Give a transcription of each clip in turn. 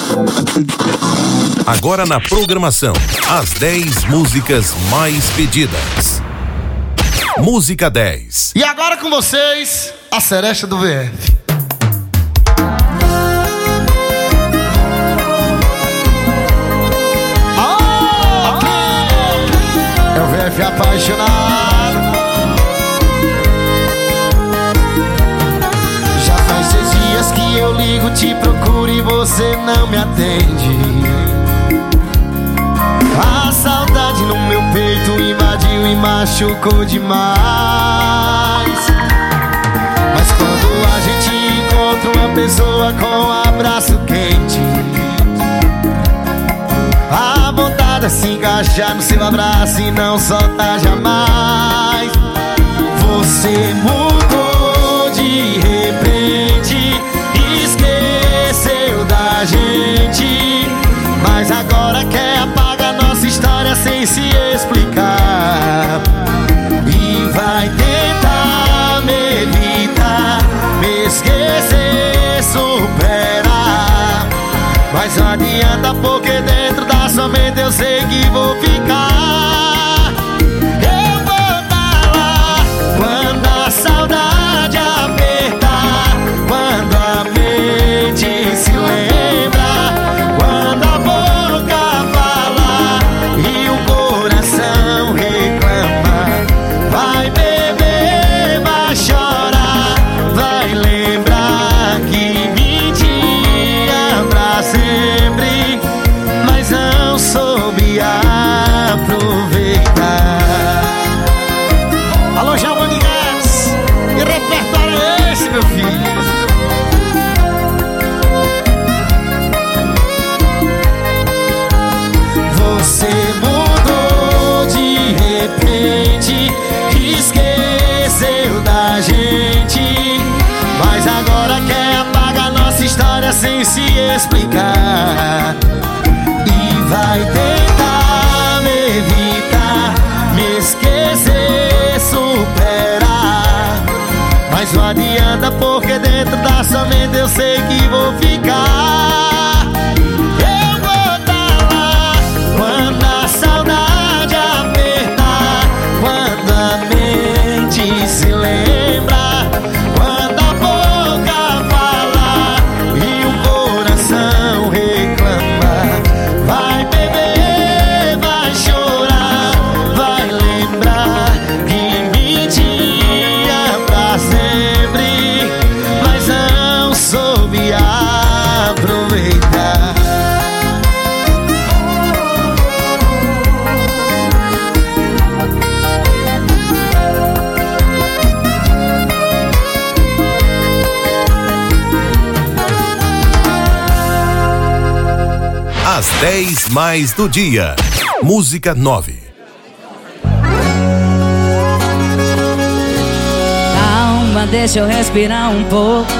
Agora na programação, as 10 músicas mais pedidas. Música 10. E agora com vocês, a Seresta do VF. É o VF apaixonado. Já faz 6 dias que eu ligo, te procuro e você não me atende. A saudade no meu peito invadiu e machucou demais. Mas quando a gente encontra uma pessoa com um abraço quente, a vontade de se encaixar no seu abraço e não soltar jamais. Você mudou de repente, esqueceu da gente, mas agora quer apagar nossa história sem se explicar. E vai tentar me evitar, me esquecer, superar, mas não adianta porque dentro da sua mente eu sei que vou ficar. Eu vou estar lá quando a saudade apertar, quando a mente se lembra, quando a boca fala e o coração reclama. Vai beber, vai chorar, vai lembrar que me tinha pra sempre, mas não soube aproveitar. Alô, Giovanni Guedes, que repertório é esse, meu filho? Você mudou de repente, esqueceu da gente, mas agora quer apagar nossa história sem se explicar. E vai tentar me evitar, me esquecer, superar, mas não adianta porque dentro da sua mente eu sei que vou ficar. Eu vou estar lá quando a saudade apertar, quando a mente se lembra, quando a boca fala e o coração reclama. Vai beber, vai chorar, vai lembrar que me tinha pra sempre, mas não soube aproveitar. As 10 mais do dia. Música 9. Calma, deixa eu respirar um pouco.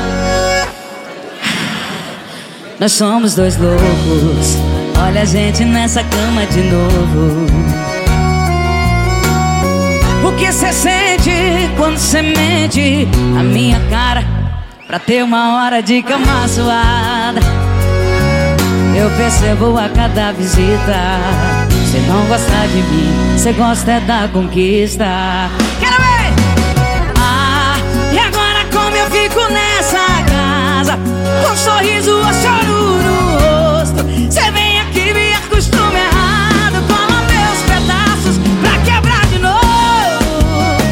Nós somos dois loucos. Olha a gente nessa cama de novo. O que cê sente quando cê mente na minha cara pra ter uma hora de cama suada? Eu percebo a cada visita, cê não gosta de mim, cê gosta é da conquista. Quero ver! Ah, e agora como eu fico nessa casa, com um sorriso ou choro no rosto? Cê vem aqui, me acostuma errado, cola meus pedaços pra quebrar de novo.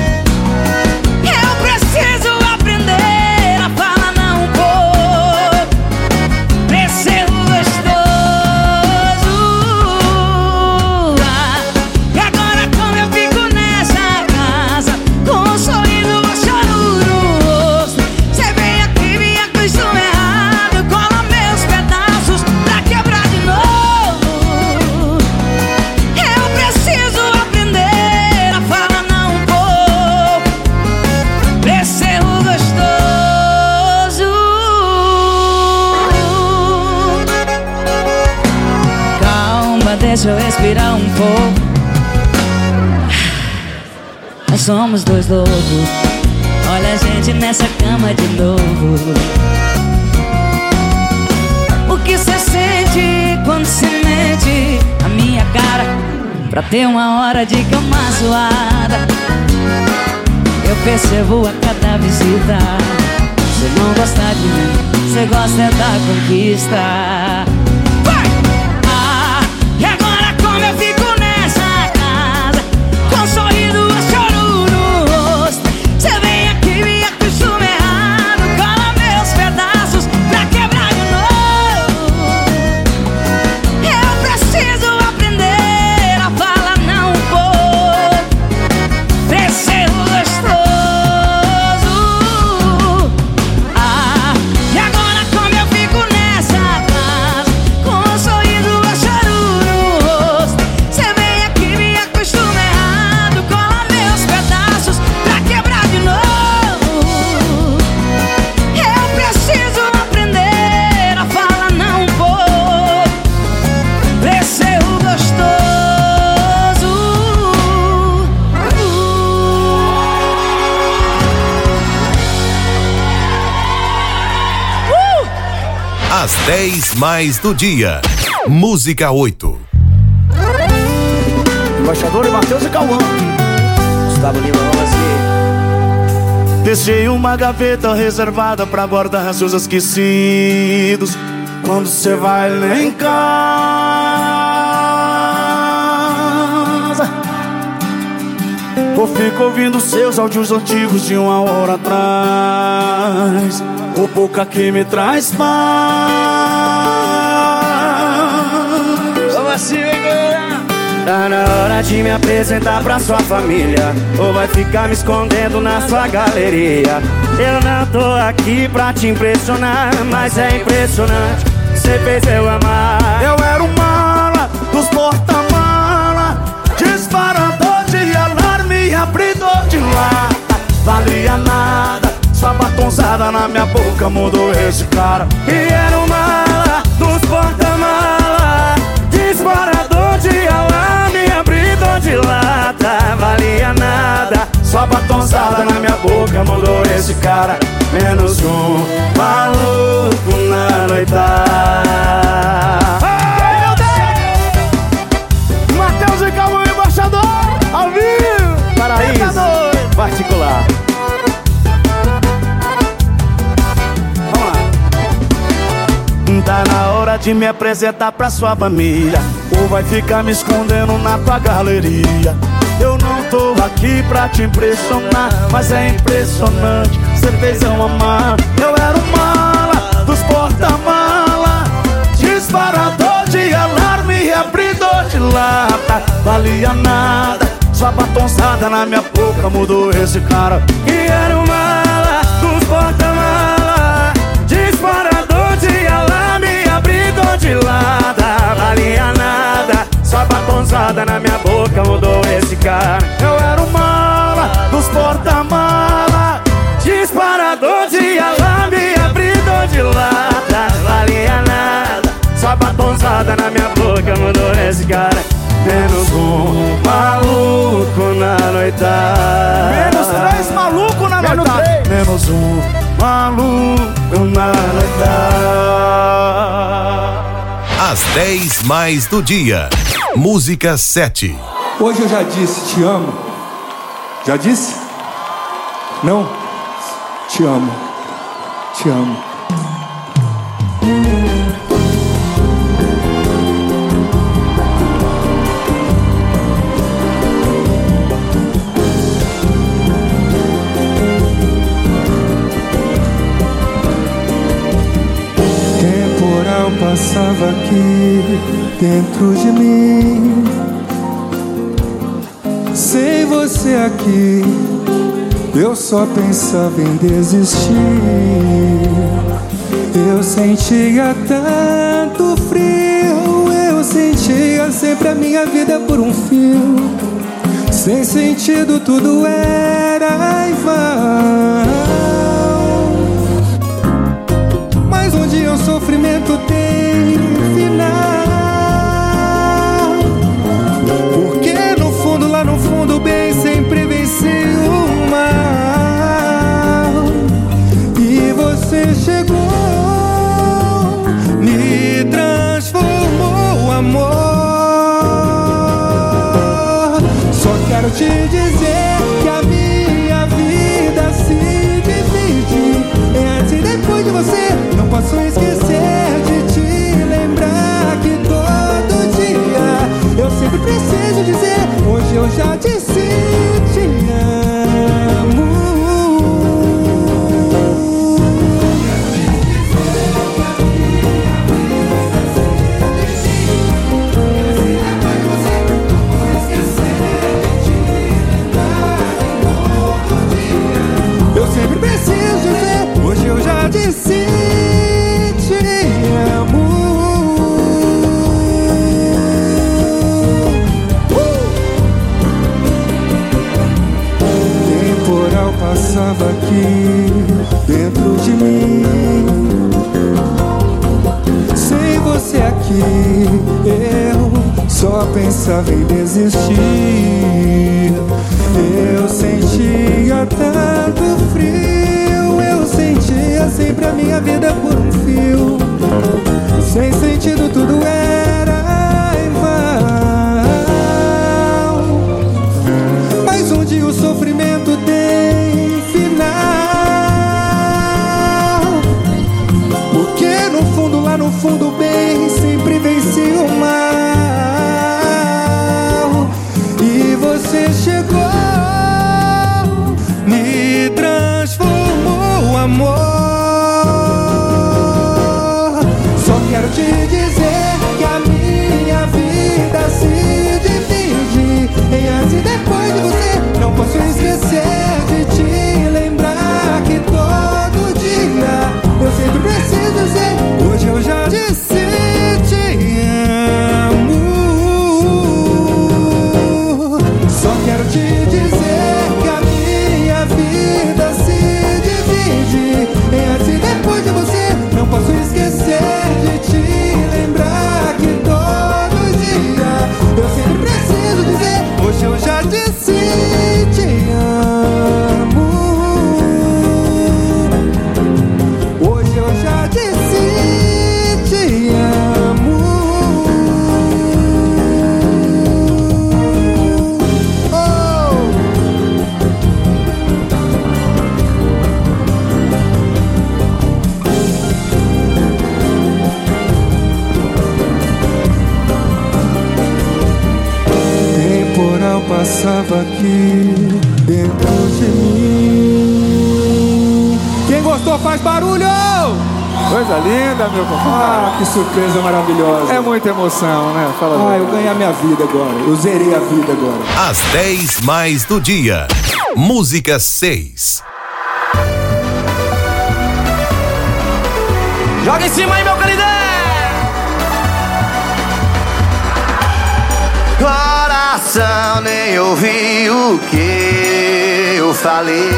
Eu preciso aprender a falar não um pouco, pra ser gostoso. Ah, e agora como eu fico nessa casa, com um sorriso ou choro no rosto? Cê vem aqui, me acostuma errado, cola meus pedaços pra quebrar de novo. Eu preciso aprender a falar não um pouco, pra ser gostoso. Calma, deixa eu respirar um pouco. Nós somos dois loucos. Olha a gente nessa cama de novo. O que cê sente pra ter uma hora de cama suada. Eu percebo a cada visita, você não gosta de mim, você gosta é da conquista. Vai! Ah, e agora como eu fico nessa casa, com um sorriso a choro no rosto. Você vem aqui e me acostuma errado, cola meus pedaços pra quebrar de novo. Eu preciso aprender a falar não um pouco, preciso gostoso. Ah, e agora como eu fico nessa casa, com um sorriso a choro no rosto. Você vem aqui e me acostuma errado, cola meus pedaços pra quebrar de novo. Eu preciso aprender a falar não um pouco, preciso gostoso. Às 10 mais do dia. Música 8. Embaixador e Matheus e Cauã. Gustavo Lima, vamos assim. Deixei uma gaveta reservada pra guardar seus esquecidos. Quando você vai lá em casa, ou fico ouvindo seus áudios antigos de uma hora atrás. O boca que me traz paz. Vamos assim, galera. Tá na hora de me apresentar pra sua família, ou vai ficar me escondendo na sua galeria. Eu não tô aqui pra te impressionar, mas é impressionante, cê fez eu amar. Eu era o mala dos porta-mala, disparador de alarme, abridor de lata. Valia nada, sua batonzada na minha boca mudou esse cara. E era o mala dos porta-mala, disparador de alarme, abridor de lata. Valia nada, sua batonzada na minha boca mudou esse cara. Menos um maluco na noitada. Ai, meu Deus! Matheus e Cauã, embaixador, ao vivo. Paraíso particular. Tá na hora de me apresentar pra sua família, ou vai ficar me escondendo na tua galeria. Eu não tô aqui pra te impressionar, mas é impressionante, cê fez eu amar. Eu era o mala dos porta-mala, disparador de alarme, abridor de lata. Valia nada, sua batonzada na minha boca mudou esse cara. E era o mala dos porta-mala, disparador de alarme, abridor de lata. Valia nada, sua batonzada na minha boca mudou esse cara. Eu era o mala dos porta-mala, disparador de alarme, abridor de lata. Valia nada, sua batonzada na minha boca mudou esse cara. Menos um maluco na noitada. Menos 3 maluco na noitada. Menos um maluco na noitada. Às 10 mais do dia. Música 7. Hoje eu já disse te amo. Já disse? Não? Te amo. Te amo. Temporal passava aqui dentro de mim. Sem você aqui, eu só pensava em desistir. Eu sentia tanto frio, eu sentia sempre a minha vida por um fio. Sem sentido tudo era em vão. Mas um dia o sofrimento tem final, porque no fundo, lá no fundo, o bem sempre venceu o mal. E você chegou, me transformou o amor. te dizer que a minha vida se divide em antes e depois de você. Não posso esquecer de te lembrar que todo dia eu sempre preciso dizer: hoje eu já disse te amo. Eu sempre preciso dizer: hoje eu já disse te amo. Temporal passava aqui dentro de mim. Sem você aqui eu só pensava em desistir. Eu sentia tanto frio, eu sentia sempre a minha vida por um fio. Sem sentido tudo era em vão. Mas um dia o sofrimento tem final, porque no fundo, lá no fundo, o bem sempre vence o mal. E você chegou, me transformou, amor. Só quero te dizer que a minha vida se divide em antes e depois de você. Não posso esquecer de te lembrar que todo dia eu sempre preciso dizer: hoje eu já disse te amo. Só quero te dizer que a minha vida se divide em antes e depois de você. Não posso esquecer de te lembrar que todo dia eu sempre preciso dizer: hoje eu já disse te amo. Hoje eu já disse te amo. Temporal passava aqui dentro de mim. Quem gostou faz barulho! Coisa linda, meu compadre. Ah, que surpresa maravilhosa. É muita emoção, né? Fala. Eu ganhei a minha vida agora. Eu zerei a vida agora. As 10 mais do dia. Música 6. Joga em cima aí, meu querido! Coração, nem ouvi o que eu falei.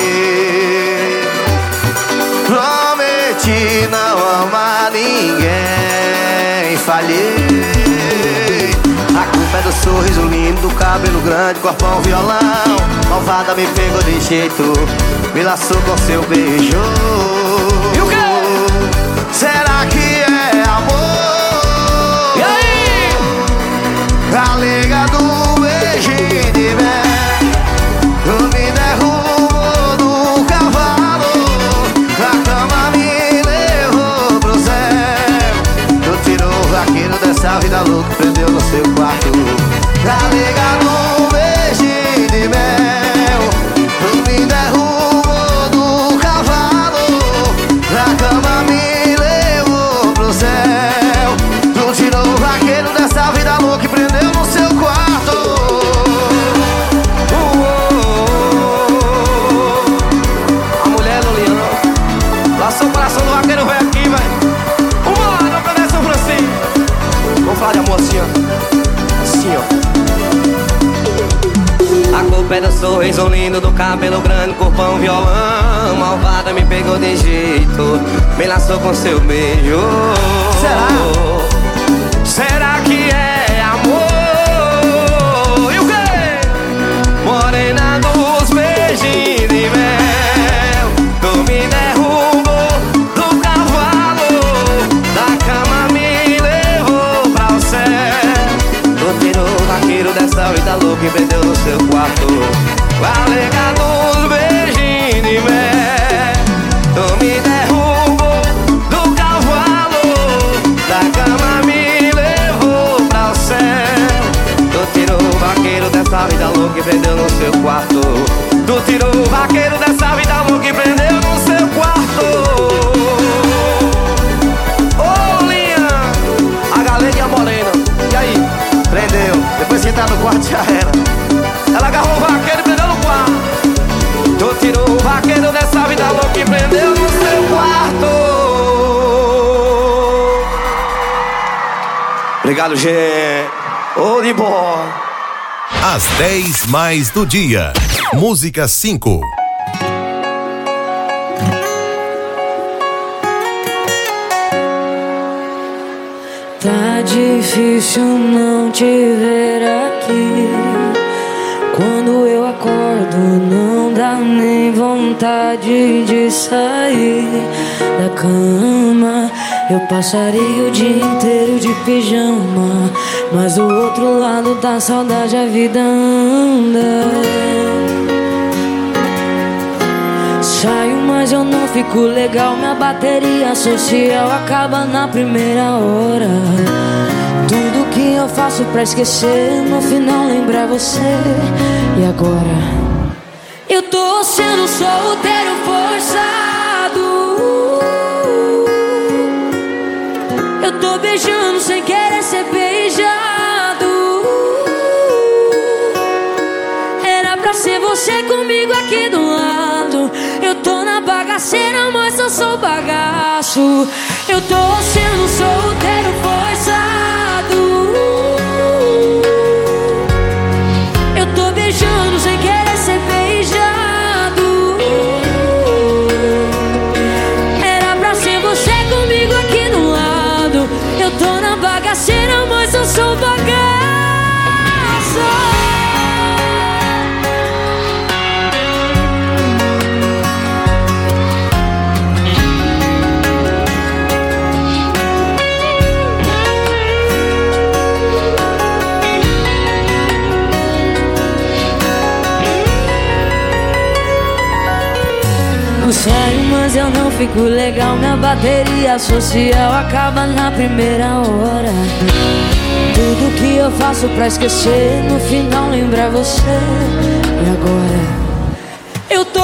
Prometi não amar ninguém, falhei. A culpa é do sorriso lindo, do cabelo grande, corpão, violão. Malvada me pegou de jeito, me laçou com seu beijo. E o quê? Será que é amor? E aí? A liga do beijinho de mel me derrubou do cavalo, a cama me levou pro céu. Tu tirou aquilo dessa vida louca, prendeu no seu quarto. A liga do beijinho de mel me derrubou do cavalo, a cama me levou pro céu. Tu tirou aquilo dessa vida louca e prendeu no seu quarto. A mulher do leão laçou o coração do vaqueiro, vai aqui, velho. Uma hora, cadê São Francisco? Vamos falar de amor assim, ó. Assim, ó. A culpa é do sorriso lindo, do cabelo grande, corpão, violão. Malvada me pegou de jeito, me laçou com seu beijo. Será? Será que é amor? E o quê? Morena dos beijinhos de mel, tu me derrubou do cavalo, da cama me levou pra o céu. Tu tirou o vaqueiro dessa vida louca e prendeu no seu quarto. Alega dos beijinhos de mel. Tu me derrubou do cavalo, da cama me levou pra o céu. Tu tirou o vaqueiro dessa vida louca e prendeu no seu quarto. Tu tirou o vaqueiro dessa vida louca e prendeu no seu quarto. Ô Linha, a galera e a morena. E aí? Prendeu, depois que entrar no quarto já era. Ela agarrou o vaqueiro e prendeu no quarto. Tu tirou o vaqueiro dessa vida louca e prendeu no seu quarto. Obrigado, gente. Ô, de boa. Às 10 mais do dia. Música 5. Tá difícil não te ver aqui. Quando eu acordo não dá nem vontade de sair da cama. Eu passaria o dia inteiro de pijama, mas do outro lado da saudade a vida anda. Saio, mas eu não fico legal. Minha bateria social acaba na primeira hora. Tudo que eu faço pra esquecer, no final lembrar você. E agora? Eu tô sendo solteiro forçado. Eu tô beijando sem querer ser beijado. Era pra ser você comigo aqui do lado. Eu tô na bagaceira, mas eu sou bagaço. Eu tô sendo solteiro forçado. Eu tô beijando sem querer ser beijado. Era pra ser você comigo aqui do lado. Eu tô na bagaceira, mas eu sou bagaço. Eu saio, mas eu não fico legal. Minha bateria social acaba na primeira hora. Tudo que eu faço pra esquecer, no final lembrar você. E agora? Eu tô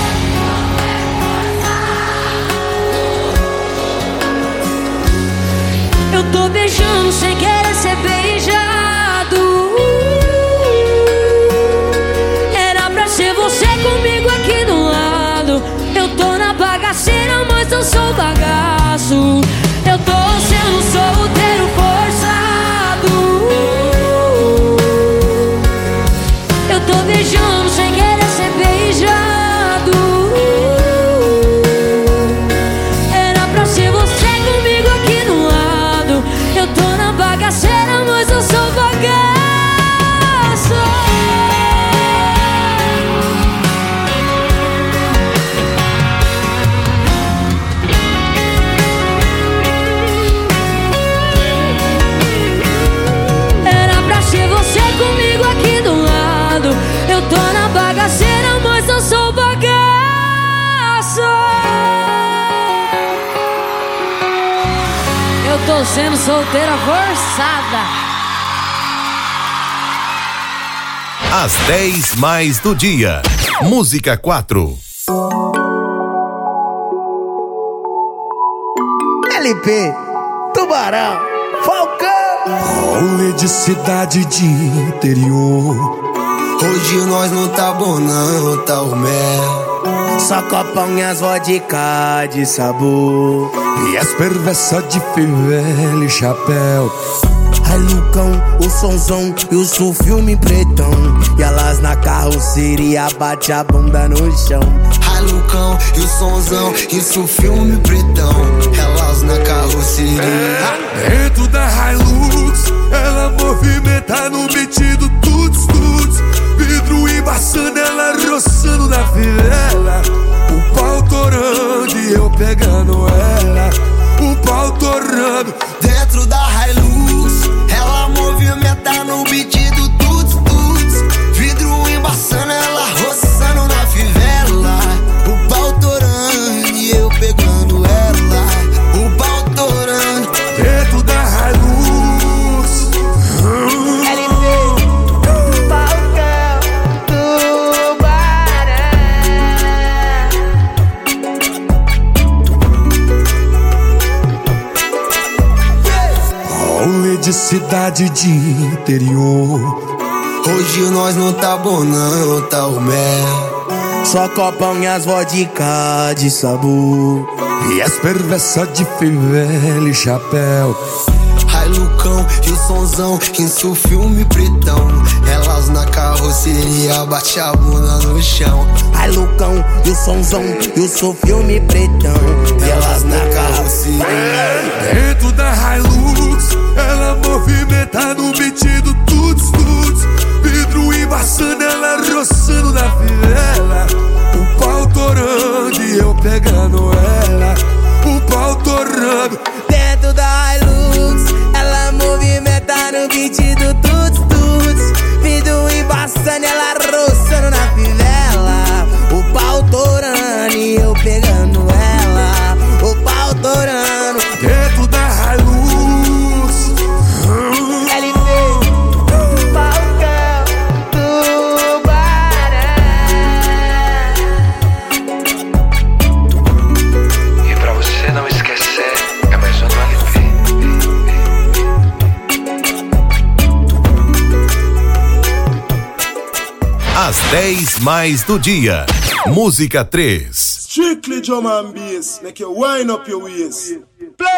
beijando sem querer ser beijado. Era pra ser você comigo aqui do lado. Eu tô na bagaceira, mas eu sou bagaço. Eu tô sendo solteiro forçado. Eu tô beijando sem querer ser beijado. Era pra ser você comigo aqui do lado. Eu tô na bagaceira, mas eu sou bagaço. Comigo aqui do lado. Eu tô na bagaceira, mas eu sou bagaço. Eu tô sendo solteira forçada. Às 10 mais do dia. Música 4. LP, Tubarão, Falcão. Rolê de cidade de interior. Hoje nós não tá bom não, tá o mel. Só copão e as vodka de sabor. E as perversas de fivela e chapéu. Ai Lucão, o sonzão e o filme pretão. E elas na carroceria bate a bunda no chão. Ai Lucão, e o sonzão e o filme pretão. Elas na carroceria. Dentro da Hilux, ela movimenta no beat do tuts tuts. Vidro embaçando, ela roçando na fivela. O pau torando e eu pegando ela. O pau torando. Dentro da Hilux, ela movimenta no beat do tuts tuts. Vidro embaçando, ela roçando de cidade de interior. Hoje nós não tá bom não, tá o mel. Só copão e as vodka de sabor. E as perversas de fivela e chapéu. Ai Lucão e o sonzão, isso filme pretão. Elas na carroceria, bate a bunda no chão. Ai Lucão e o sonzão, eu sou filme pretão. Elas na carroceria. Dentro da Hilux, ela movimenta no beat do tuts tuts. Vidro embaçando, ela roçando na fivela. O pau torando e eu pegando ela. O pau torando. Dentro da Hilux, ela movimenta no beat do tuts tuts. Vidro embaçando, ela roçando na fivela. O pau torando e eu pegando ela. O pau torando. Dentro da Hilux, LV, Falcão, Tubarão. E pra você não esquecer, é mais um do LP. Às 10 mais do dia. Música 3. Strictly drum and bass, make you wind up your waist. Play!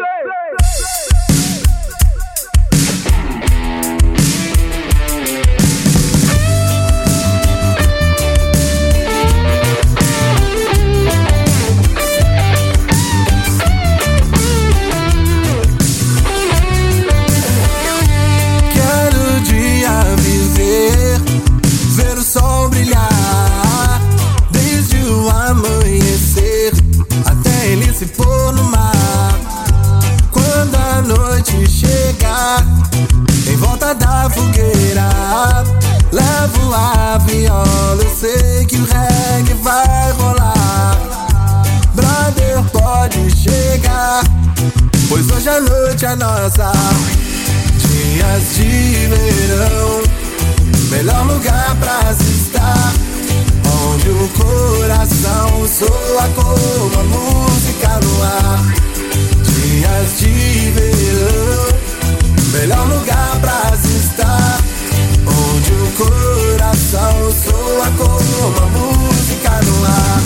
Quero dia viver, ver o sol brilhar, desde o amanhecer até ele se pôr no mar. Quando a noite chegar, em volta da fogueira, levo a viola, eu sei que o reggae vai rolar. Brother, pode chegar, pois hoje a noite é nossa. Dias de verão, melhor lugar pra se estar, onde o coração soa como a música no ar. Dias de verão, melhor lugar pra se estar, onde o coração soa como a música no ar.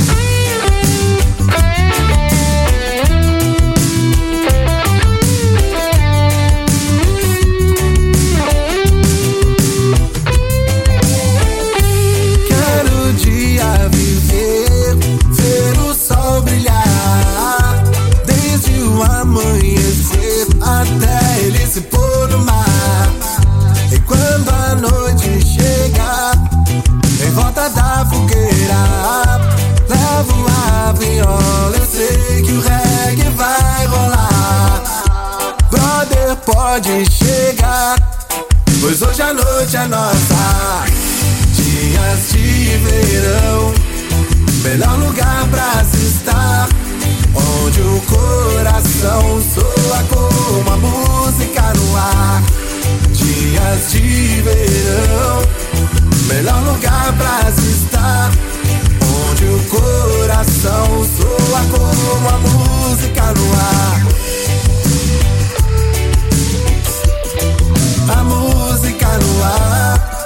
Até ele se pôr no mar. E quando a noite chegar, em volta da fogueira, levo a viola, eu sei que o reggae vai rolar. Brother, pode chegar, pois hoje a noite é nossa. Dias de verão, melhor lugar pra se estar, onde o coração soa como a música no ar. Dias de verão, melhor lugar pra se estar, onde o coração soa como a música no ar. A música no ar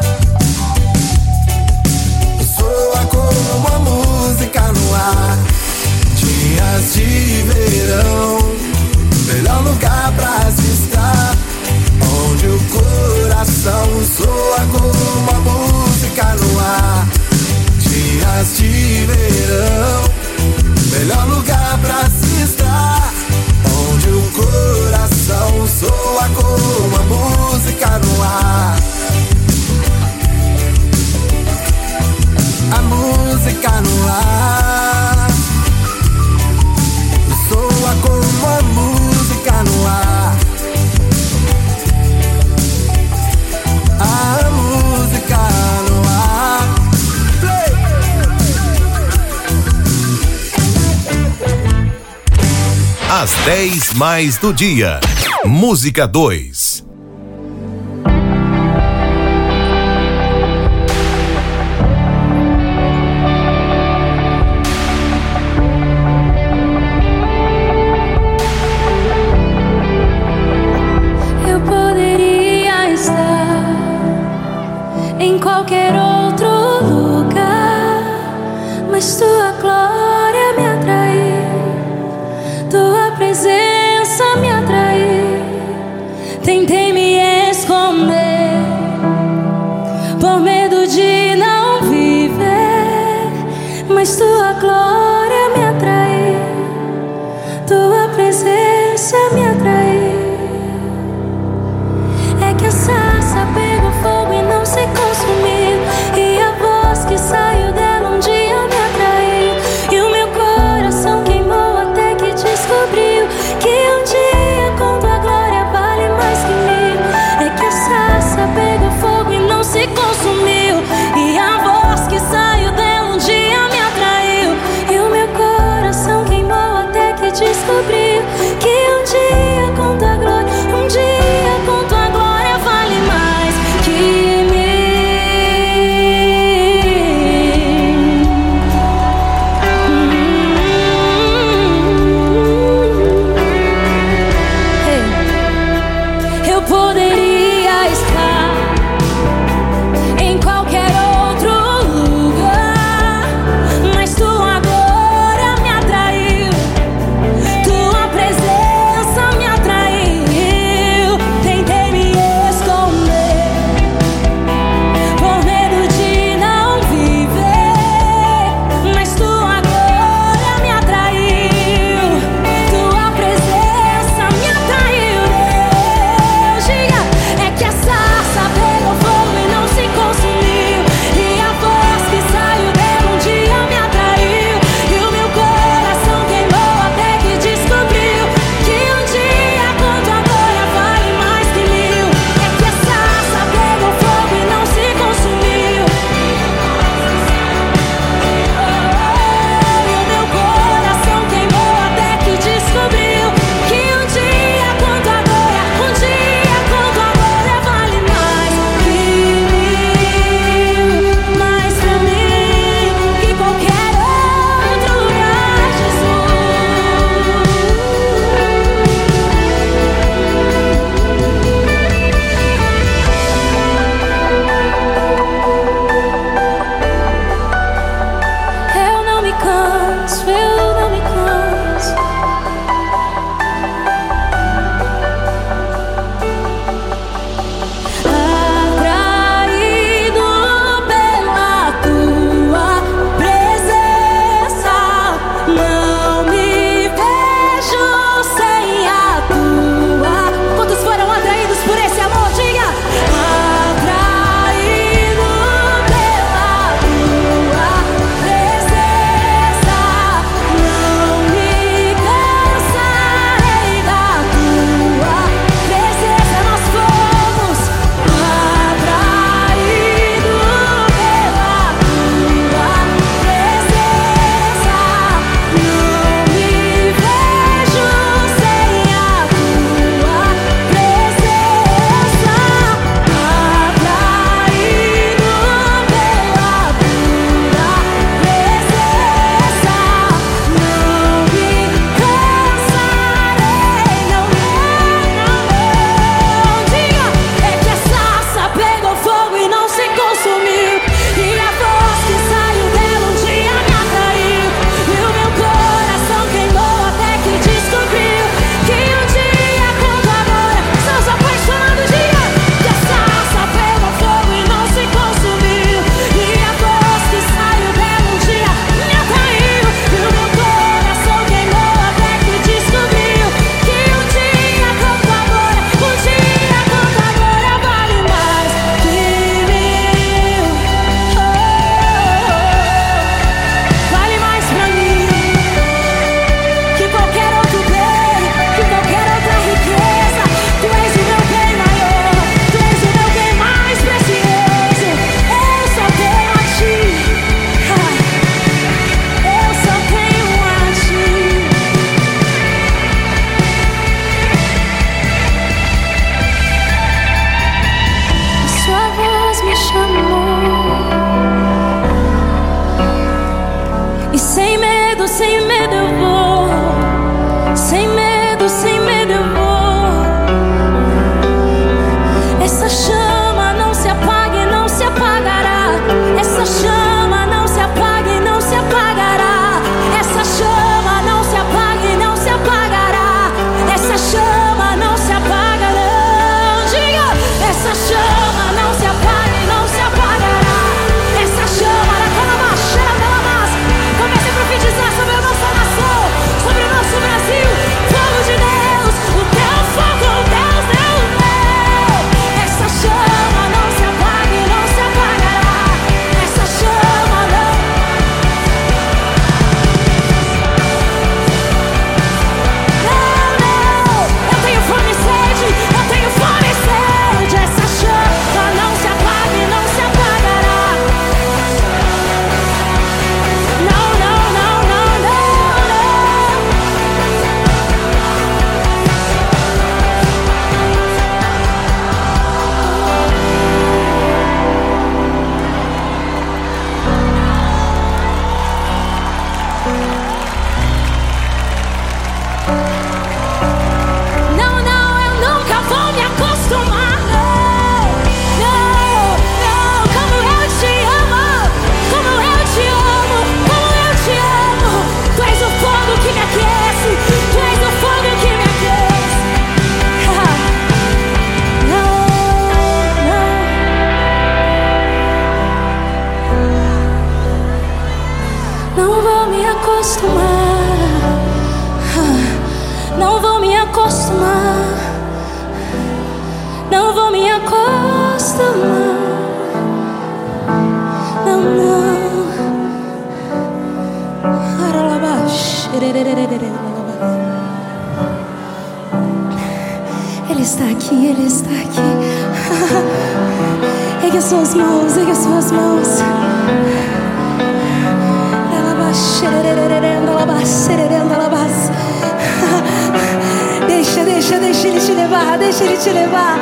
soa como a música no ar. Dias de verão, melhor lugar pra se estar, onde o coração soa como a música no ar. Dias de verão, melhor lugar pra se estar, onde o coração soa como a música no ar. A música no ar soa como a música no ar. A música no ar. Às 10 mais do dia. Música 2. Eu Tentei me esconder por medo de não viver, mas tua glória me atraiu, tua presença me atraiu. É que a sarça pegou fogo e não se consumiu, e a voz que saiu dela um dia me atraiu, e o meu coração queimou até que descobriu que um dia com tua glória vale mais que mil. É que a sarça pegou fogo e não se consumiu, e a voz que saiu dela um dia me atraiu, e o meu coração queimou até que descobriu que um dia com tua glória, um dia com tua glória vale acostumar. Não, não. Ele está aqui, Ele está aqui. Ergue as suas mãos, ergue as suas mãos. Deixa Ele te levar, deixa Ele te levar.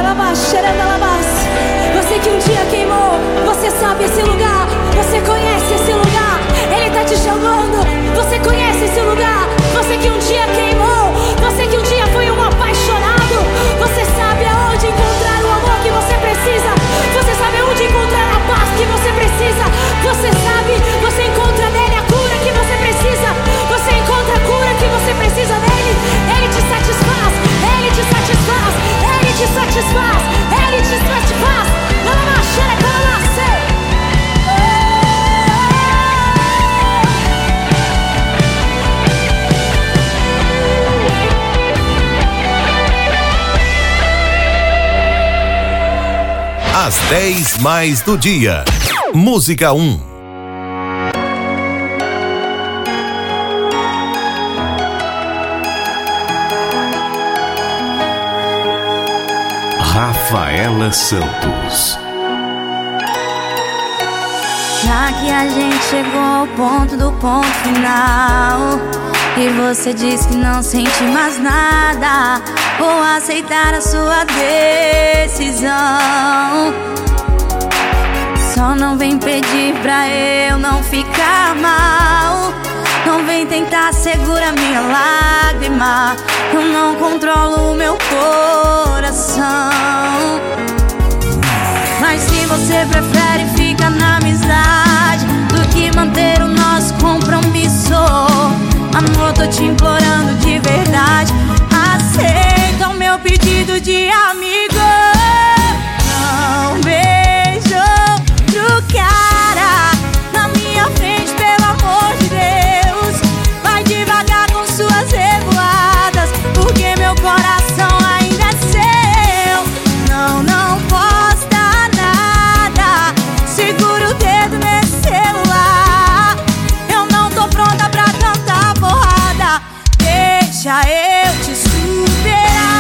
Você que um dia queimou, você sabe esse lugar, você conhece esse lugar. Ele está te chamando, você conhece esse lugar. Você que um dia queimou, você que um dia foi um apaixonado, você sabe aonde encontrar o amor que você precisa. Você sabe aonde encontrar a paz que você precisa. Você sabe, você encontra nele a cura que você precisa. Você encontra a cura que você precisa nele. Ele te satisfaz, Ele te satisfaz, Ele te satisfaz, Ele te satisfaz. As 10 mais do dia. Música 1. Rafaela Santos. Já que a gente chegou ao ponto do ponto final e você diz que não sente mais nada, vou aceitar a sua decisão. Só não vem pedir pra eu não ficar mal. Não vem tentar segurar minha lágrima. Eu não controlo o meu coração. Mas se você prefere ficar na amizade do que manter o nosso compromisso, amor, tô te implorando de verdade, aceita o meu pedido de amigo. Não beijo outro cara na minha frente, pelo amor de Deus. Vai devagar com suas revoadas, porque meu coração ainda é seu. Não, não posta nada, segura o dedo nesse celular. Eu não tô pronta pra tanta porrada, deixa eu te superar.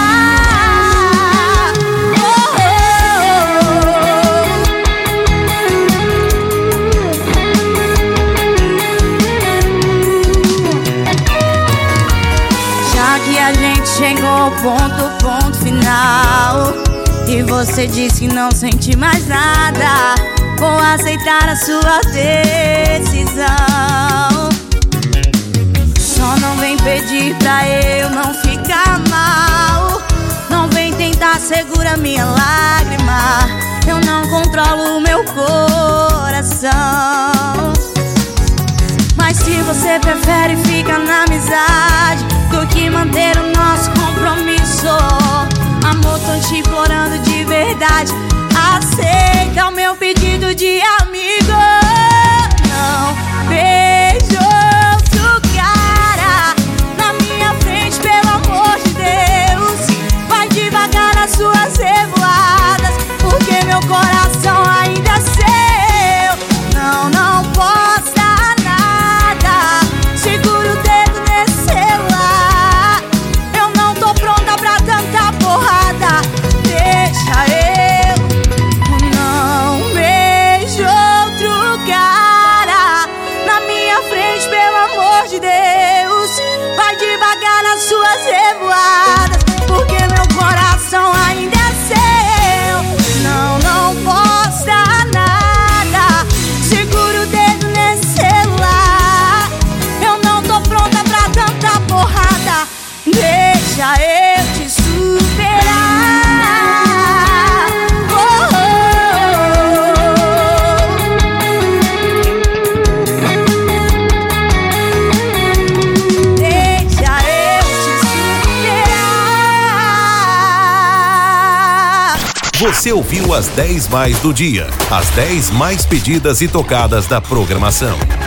Já que a gente chegou ao ponto final e você disse que não sente mais nada, vou aceitar a sua decisão. Só não vem pedir pra eu não ficar mal. Não vem tentar segurar minha lágrima. Eu não controlo o meu coração. Mas se você prefere ficar na amizade do que manter o nosso compromisso, amor, tô te implorando de verdade, aceita o meu pedido de amigo. Não beijo outro cara na minha frente, pelo amor de Deus. Vai devagar nas suas revoadas, porque meu coração ainda é seu. Não, não posta nada, segura o dedo nesse celular. Eu não tô pronta pra tanta porrada, deixa eu. Não beijo outro cara na minha frente, pelo amor de Deus. Vai devagar nas suas revoadas, porque meu coração ainda é seu. Não, não posta nada, segura o dedo nesse celular. Eu não tô pronta pra tanta porrada, deixa eu te superar. Deixa eu te superar. Você ouviu as 10 mais do dia. As 10 mais pedidas e tocadas da programação.